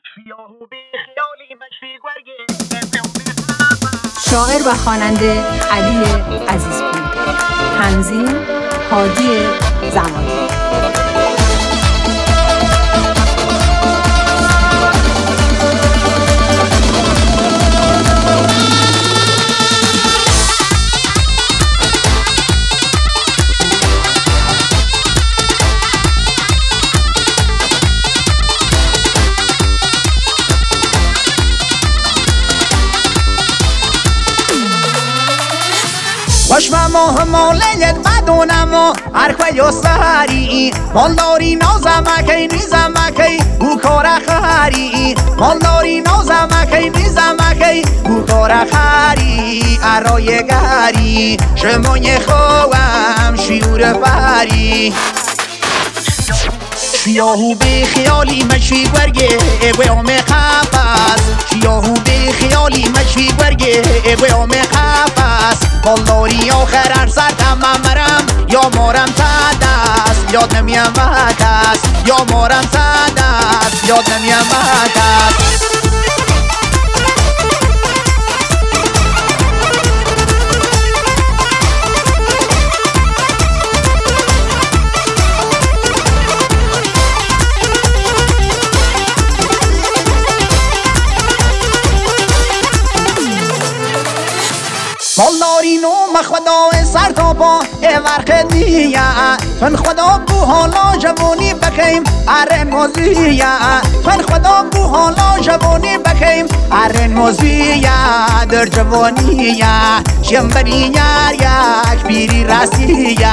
شاعر و خواننده علی عزیزپور. تنظیم هادی زمانی. باش ماه مالت بدونم و هر یا سری مالداری نازمکی نیزمکی او کار خری مالداری نازمکی نیزمکی او کار خری ارای گری شمای خوام شیور فری شیاهو به خیالی مشی گرگه اگوام خفاس شیاهو به خیالی مشی گرگه اگوام خفاس مالداری آخر هر سر مرم یا مارم تدست یاد نمیم وکس یا مارم تدست یاد نمیم وکس مالداری نو مخدا سر تا با ورق دیه تن خدا بو حالا جوانی بکیم ارن موزیه تن خدا بو حالا جوانی بکیم ارن موزیه در جوانیه شنبری یار یک بیری راسیه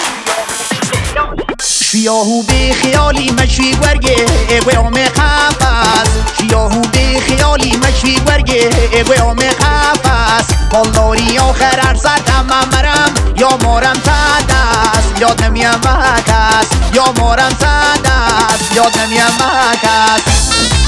شیاهو به خیالی مشی گرگه اگوام خفاس شیاهو به خیالی مشی گرگه اگوام خفاس مالداری آخر هر سر مرم یا مارم تدست یاد نمیم وکس یا مارم تدست یاد نمیم وکس